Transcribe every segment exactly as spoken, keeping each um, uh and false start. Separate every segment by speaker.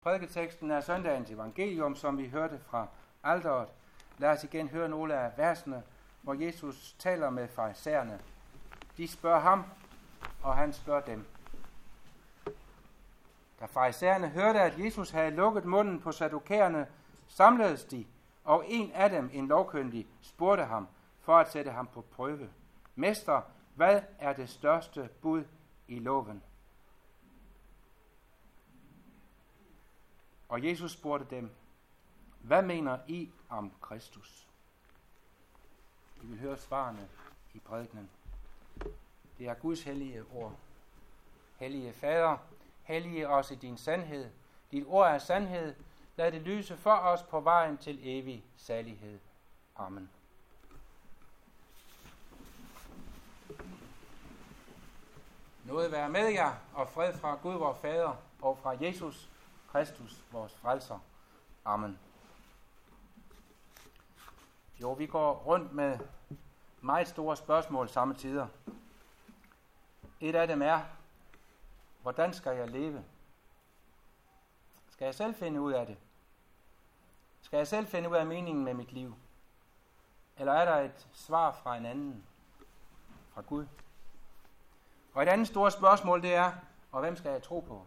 Speaker 1: Prædiketeksten er søndagens evangelium, som vi hørte fra alteret. Lad os igen høre nogle af versene, hvor Jesus taler med farisæerne. De spørger ham, og han spørger dem. Da farisæerne hørte, at Jesus havde lukket munden på saddukæerne, samledes de, og en af dem, en lovkyndig, spurgte ham for at sætte ham på prøve. Mester, hvad er det største bud i loven? Og Jesus spurgte dem, hvad mener I om Kristus? I vil høre svarene i prædikenen. Det er Guds hellige ord. Hellige Fader, hellige os i din sandhed. Dit ord er sandhed. Lad det lyse for os på vejen til evig salighed. Amen. Noget være med jer, og fred fra Gud vor Fader og fra Jesus Kristus, vores frelser. Amen. Jo, vi går rundt med meget store spørgsmål samme tider. Et af dem er, hvordan skal jeg leve? Skal jeg selv finde ud af det? Skal jeg selv finde ud af meningen med mit liv? Eller er der et svar fra en anden? Fra Gud? Og et andet stort spørgsmål det er, og hvem skal jeg tro på?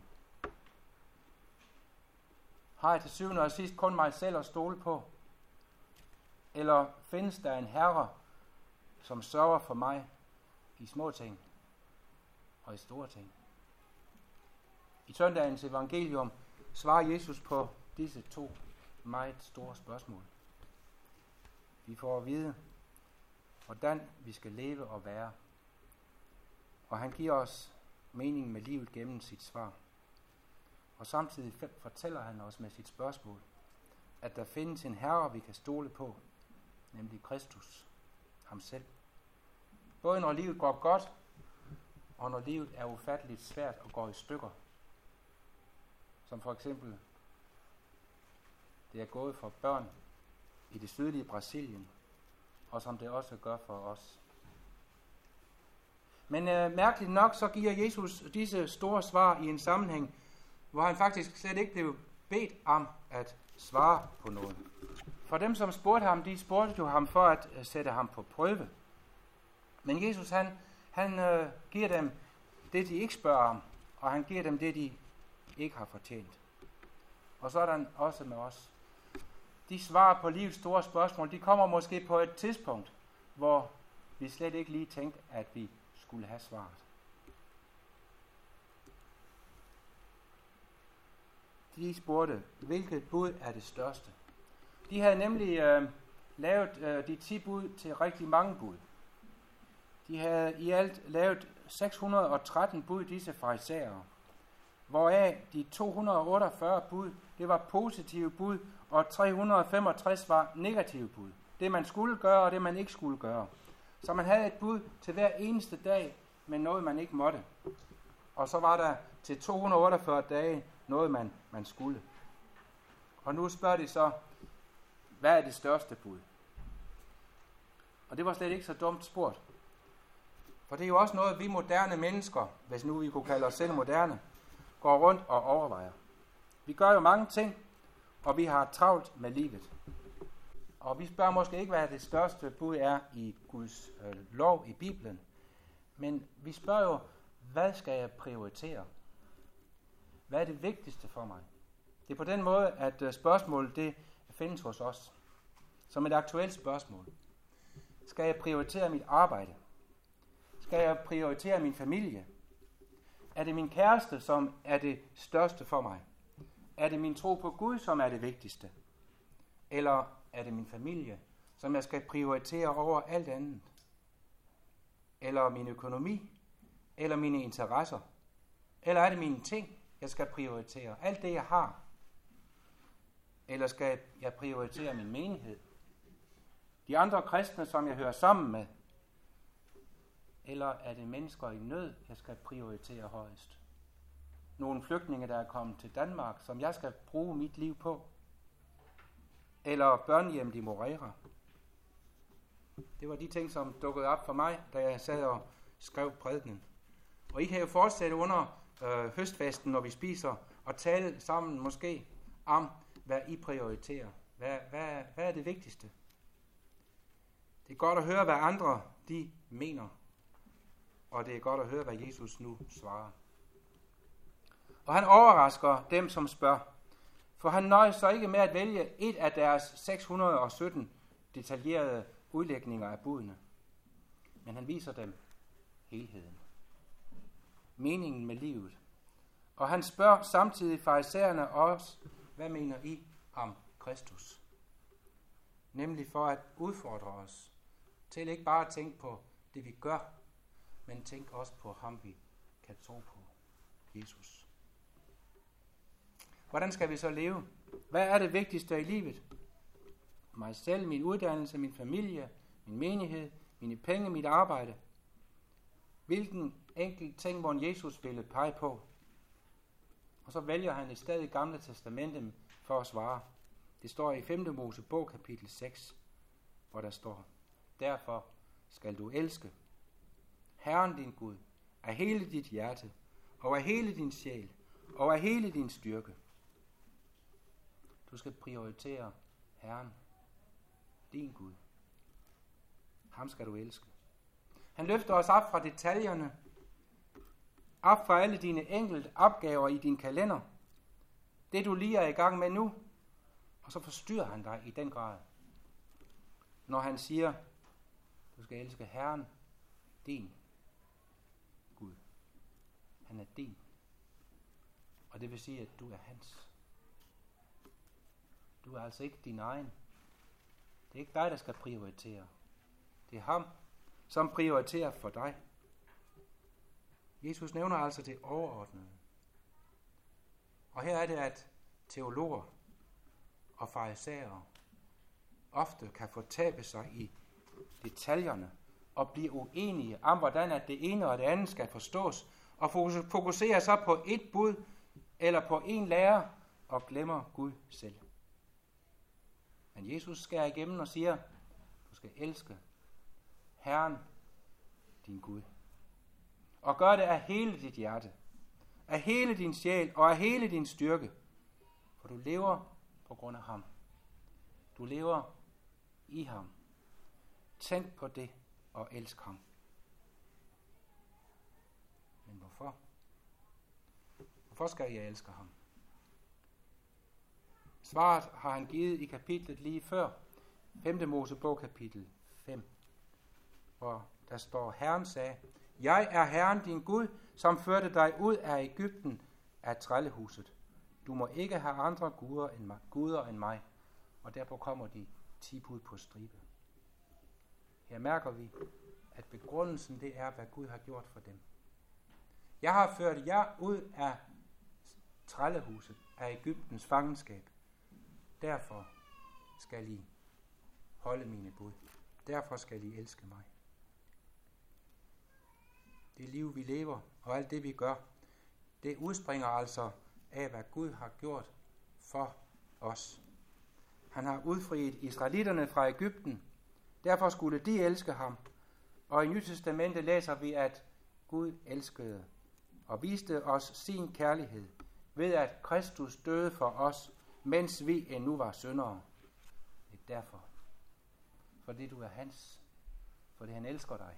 Speaker 1: Har jeg til syvende og sidst kun mig selv at stole på? Eller findes der en herre, som sørger for mig i små ting og i store ting? I søndagens evangelium svarer Jesus på disse to meget store spørgsmål. Vi får at vide, hvordan vi skal leve og være. Og han giver os meningen med livet gennem sit svar. Og samtidig fortæller han os med sit spørgsmål, at der findes en herre, vi kan stole på, nemlig Kristus, ham selv. Både når livet går godt, og når livet er ufatteligt svært og går i stykker. Som for eksempel, det er gået for børn i det sydlige Brasilien, og som det også gør for os. Men øh, mærkeligt nok, så giver Jesus disse store svar i en sammenhæng, hvor han faktisk slet ikke blev bedt om at svare på noget. For dem, som spurgte ham, de spurgte jo ham for at uh, sætte ham på prøve. Men Jesus, han, han uh, giver dem det, de ikke spørger om, og han giver dem det, de ikke har fortjent. Og så er der også med os. De svar på livets store spørgsmål, de kommer måske på et tidspunkt, hvor vi slet ikke lige tænkte, at vi skulle have svaret. De spurgte, hvilket bud er det største? De havde nemlig øh, lavet øh, de ti bud til rigtig mange bud. De havde i alt lavet seks hundrede og tretten bud, disse farisæere, hvoraf de to hundrede og otteogfyrre bud, det var positive bud, og tre hundrede og femogtres var negative bud. Det man skulle gøre, og det man ikke skulle gøre. Så man havde et bud til hver eneste dag, men noget man ikke måtte. Og så var der til to hundrede og otteogfyrre dage noget man, man skulle. Og nu spørger de så, hvad er det største bud? Og det var slet ikke så dumt spurgt. For det er jo også noget, vi moderne mennesker, hvis nu vi kunne kalde os selv moderne, går rundt og overvejer. Vi gør jo mange ting, og vi har travlt med livet. Og vi spørger måske ikke, hvad det største bud er i Guds øh, lov i Bibelen. Men vi spørger jo, hvad skal jeg prioritere? Hvad er det vigtigste for mig? Det er på den måde, at øh, spørgsmålet det findes hos os. Som et aktuelt spørgsmål. Skal jeg prioritere mit arbejde? Skal jeg prioritere min familie? Er det min kæreste, som er det største for mig? Er det min tro på Gud, som er det vigtigste? Eller er det min familie, som jeg skal prioritere over alt andet? Eller min økonomi? Eller mine interesser? Eller er det mine ting, jeg skal prioritere? Alt det, jeg har? Eller skal jeg prioritere min menighed? De andre kristne, som jeg hører sammen med? Eller er det mennesker i nød, jeg skal prioritere højest? Nogle flygtninge, der er kommet til Danmark, som jeg skal bruge mit liv på? Eller børnehjemmet i Moreira? Det var de ting, som dukkede op for mig, da jeg sad og skrev prædikenen. Og I kan jo fortsætte under øh, høstfesten, når vi spiser og tale sammen måske om, hvad I prioriterer. Hvad, hvad, hvad er det vigtigste? Det er godt at høre, hvad andre de mener, og det er godt at høre, hvad Jesus nu svarer. Og han overrasker dem, som spørger, for han nøjer sig ikke med at vælge et af deres seks hundrede og sytten detaljerede udlægninger af budene, men han viser dem helheden, meningen med livet. Og han spørger samtidig farisæerne også, hvad mener I om Kristus? Nemlig for at udfordre os til ikke bare at tænke på det, vi gør, men tænke også på ham, vi kan tro på, Jesus. Hvordan skal vi så leve? Hvad er det vigtigste i livet? Mig selv, min uddannelse, min familie, min menighed, mine penge, mit arbejde. Hvilken enkelt ting, hvor Jesus ville pege på? Og så vælger han et sted i Gamle Testamente for at svare. Det står i femte Mosebog, kapitel seks, hvor der står, derfor skal du elske Herren din Gud af hele dit hjerte, og af hele din sjæl, og af hele din styrke. Du skal prioritere Herren, din Gud. Ham skal du elske. Han løfter os op fra detaljerne, op fra alle dine enkelte opgaver i din kalender, det du lige er i gang med nu, og så forstyrrer han dig i den grad, når han siger, du skal elske Herren, din Gud. Han er din. Og det vil sige, at du er hans. Du er altså ikke din egen. Det er ikke dig, der skal prioritere. Det er ham, som prioriterer for dig. Jesus nævner altså det overordnede. Og her er det, at teologer og farisæere ofte kan fortabe sig i detaljerne og blive uenige om, hvordan at det ene og det andet skal forstås, og fokuserer så på et bud eller på en lærer og glemmer Gud selv. Men Jesus skærer igennem og siger, du skal elske Herren, din Gud. Og gør det af hele dit hjerte, af hele din sjæl og af hele din styrke. For du lever på grund af ham. Du lever i ham. Tænk på det og elsk ham. Men hvorfor? Hvorfor skal jeg elske ham? Svaret har han givet i kapitlet lige før, femte Mosebog kapitel fem, hvor der står, Herren sagde, jeg er Herren din Gud, som førte dig ud af Egypten af trællehuset. Du må ikke have andre guder end mig, guder end mig. Og derpå kommer de ti bud på stribe. Her mærker vi, at begrundelsen det er, hvad Gud har gjort for dem. Jeg har ført jer ud af trællehuset, af Egyptens fangenskab. Derfor skal I holde mine bud. Derfor skal I elske mig. Det liv, vi lever, og alt det, vi gør, det udspringer altså af, hvad Gud har gjort for os. Han har udfriet israelitterne fra Egypten. Derfor skulle de elske ham. Og i Nyt Testamentet læser vi, at Gud elskede og viste os sin kærlighed ved, at Kristus døde for os, mens vi endnu var syndere. Det er derfor. Fordi du er hans. Fordi han elsker dig.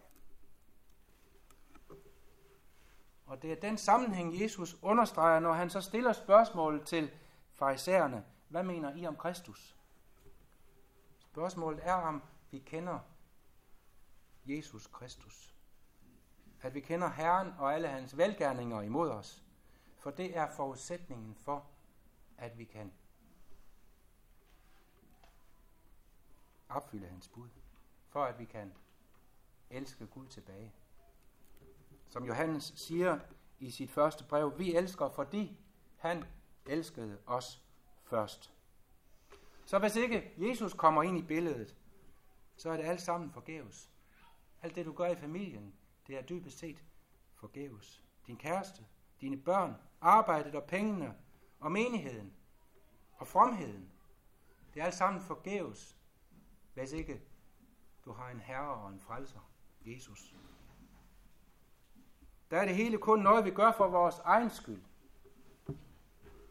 Speaker 1: Og det er den sammenhæng, Jesus understreger, når han så stiller spørgsmålet til farisæerne. Hvad mener I om Kristus? Spørgsmålet er, om vi kender Jesus Kristus. At vi kender Herren og alle hans velgerninger imod os. For det er forudsætningen for, at vi kan opfylde hans bud. For at vi kan elske Gud tilbage. Som Johannes siger i sit første brev, vi elsker, fordi han elskede os først. Så hvis ikke Jesus kommer ind i billedet, så er det alt sammen forgæves. Alt det, du gør i familien, det er dybest set forgæves. Din kæreste, dine børn, arbejdet og pengene og menigheden og fromheden, det er alt sammen forgæves, hvis ikke du har en herre og en frelser, Jesus. Der er det hele kun noget, vi gør for vores egen skyld.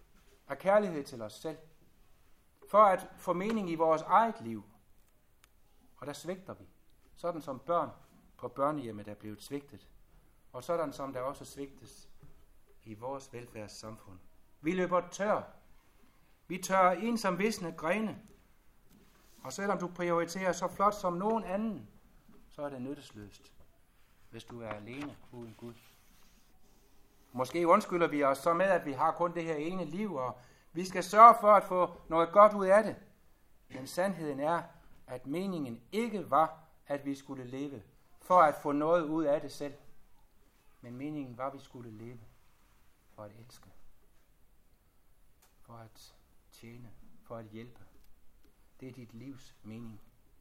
Speaker 1: af kærlighed til os selv, for at få mening i vores eget liv. Og der svigter vi, sådan som børn på børnehjemmet er blevet svigtet, og sådan som der også svigtes i vores velfærdssamfund. Vi løber tør. Vi tørrer ind som visne grene, og selvom du prioriterer så flot som nogen anden, så er det nyttesløst, hvis du er alene uden Gud. Måske undskylder vi os så med, at vi har kun det her ene liv, og vi skal sørge for at få noget godt ud af det. Men sandheden er, at meningen ikke var, at vi skulle leve for at få noget ud af det selv. Men meningen var, at vi skulle leve for at elske, for at tjene, for at hjælpe. Det er dit livs mening.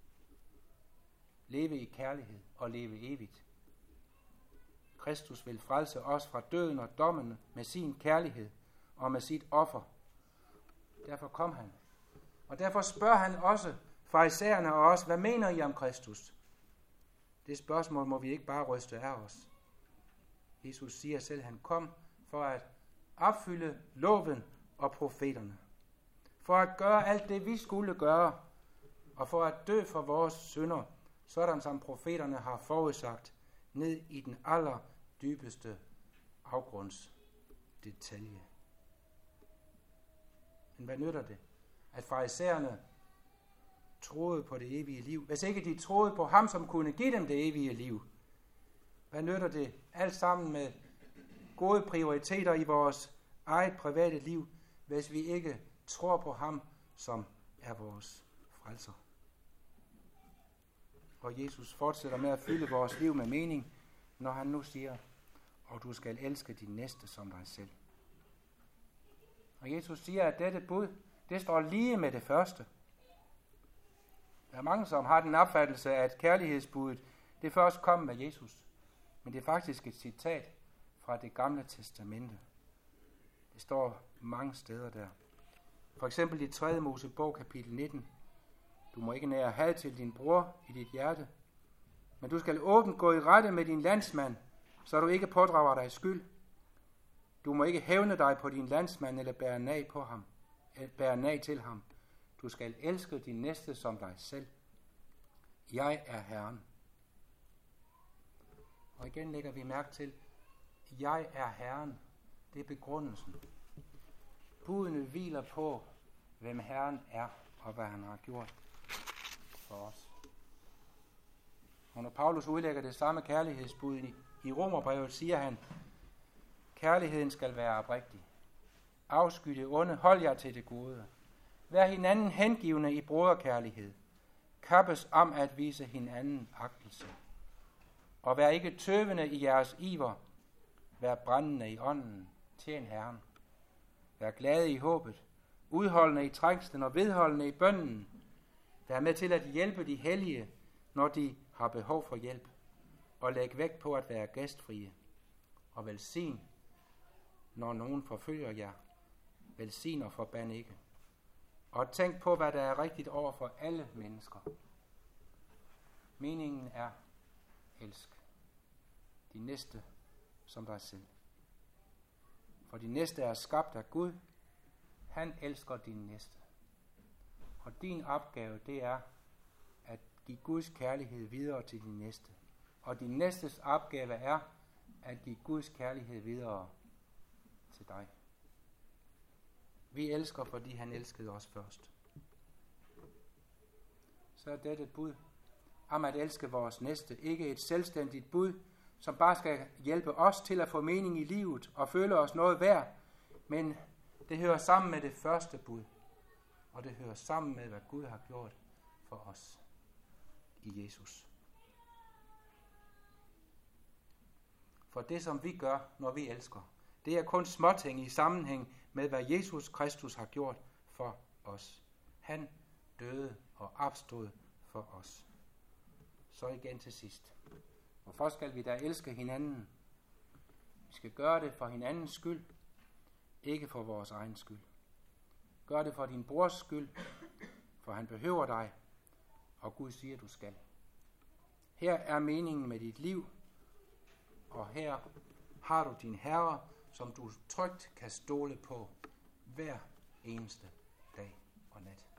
Speaker 1: Leve i kærlighed og leve evigt. Kristus vil frelse os fra døden og dommen med sin kærlighed og med sit offer. Derfor kom han. Og derfor spørger han også farisæerne og os, hvad mener I om Kristus? Det spørgsmål må vi ikke bare ryste af os. Jesus siger selv, at han kom for at opfylde loven og profeterne. For at gøre alt det, vi skulle gøre, og for at dø for vores synder, sådan som profeterne har forudsagt, ned i den allerdybeste afgrundsdetalje. Men hvad nytter det, at farisæerne troede på det evige liv, hvis ikke de troede på ham, som kunne give dem det evige liv? Hvad nytter det alt sammen med gode prioriteter i vores eget private liv, hvis vi ikke tror på ham, som er vores frelser? Og Jesus fortsætter med at fylde vores liv med mening, når han nu siger, og du skal elske din næste som dig selv. Og Jesus siger, at dette bud, det står lige med det første. Der er mange, som har den opfattelse, at kærlighedsbuddet, det først kom med Jesus. Men det er faktisk et citat fra det gamle testamente. Det står mange steder der. For eksempel i tredje Mosebog, kapitel nitten. Du må ikke nære had til din bror i dit hjerte, men du skal åbent gå i rette med din landsmand, så du ikke pådrager dig skyld. Du må ikke hævne dig på din landsmand eller bære nag på ham, eller bære nag til ham. Du skal elske din næste som dig selv. Jeg er Herren. Og igen lægger vi mærke til, jeg er Herren. Det er begrundelsen. Budene hviler på, hvem Herren er og hvad han har gjort for os. Og når Paulus udlægger det samme kærlighedsbud i, i Romerbrevet, siger han, kærligheden skal være oprigtig. Afsky det onde, hold jer til det gode. Vær hinanden hengivne i broderkærlighed. Kappes om at vise hinanden agtelse. Og vær ikke tøvende i jeres iver. Vær brændende i ånden. Tjen Herren. Vær glade i håbet. Udholdende i trængslen og vedholdende i bønnen. Vær med til at hjælpe de hellige, når de har behov for hjælp. Og læg vægt på at være gæstfrie. Og velsign, når nogen forfølger jer. Velsign og forban ikke. Og tænk på, hvad der er rigtigt over for alle mennesker. Meningen er, elsk de næste som dig selv. For de næste er skabt af Gud. Han elsker din næste. Og din opgave, det er at give Guds kærlighed videre til din næste. Og din næstes opgave er at give Guds kærlighed videre til dig. Vi elsker, fordi han elskede os først. Så er dette bud om at elske vores næste ikke et selvstændigt bud, som bare skal hjælpe os til at få mening i livet og føle os noget værd, men det hører sammen med det første bud, og det hører sammen med, hvad Gud har gjort for os i Jesus. For det, som vi gør, når vi elsker, det er kun småting i sammenhæng med, hvad Jesus Kristus har gjort for os. Han døde og opstod for os. Så igen til sidst. Hvorfor skal vi da elske hinanden? Vi skal gøre det for hinandens skyld, ikke for vores egen skyld. Gør det for din brors skyld, for han behøver dig, og Gud siger, du skal. Her er meningen med dit liv, og her har du din Herre, som du trygt kan stole på hver eneste dag og nat.